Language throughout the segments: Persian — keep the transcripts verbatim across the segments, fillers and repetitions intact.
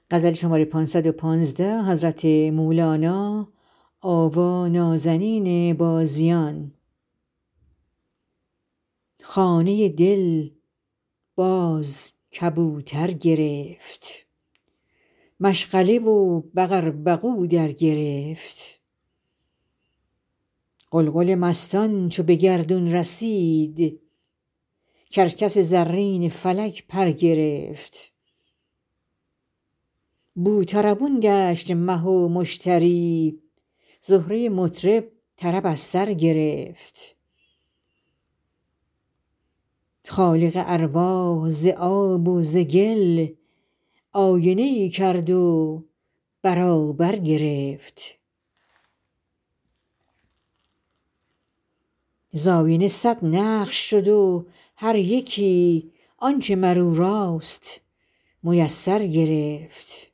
خانه دل باز کبوتر گرفت مشغله و بقوبقو در گرفت غلغل مستان چو به گردون رسید کرکس زرین فلک پر گرفت بوطربون گشت مه و مشتری زهره مطرب طرب از سر گرفت خالق ارواح ز آب و ز گل آینه ای کرد و برابر گرفت ز آینه صد نقش شد و هر یکی آنچه مر او راست میسر گرفت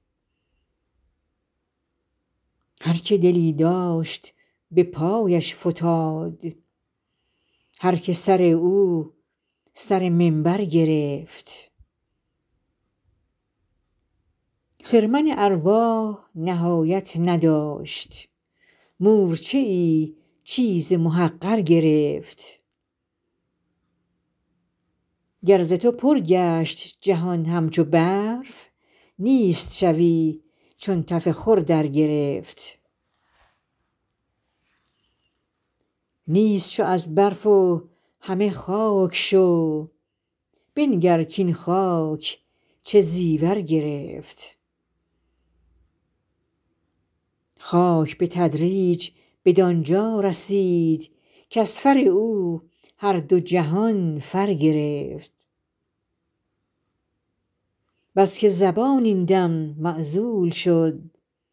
هر که دلی داشت به پایش فتاد هر که سر او سر منبر گرفت خرمن ارواح نهایت نداشت مورچه ای چیز محقر گرفت گر ز تو پر گشت جهان همچو برف نیست شوی چون تف خور در گرفت نیست شو از برف و همه خاک شو بنگر کاین خاک چه زیور گرفت خاک به تدریج بدان جا رسید کز فر او هر دو جهان فر گرفت بس که زبان این دم معزول شد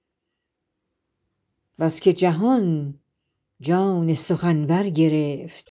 بس که جهان جان سخنور گرفت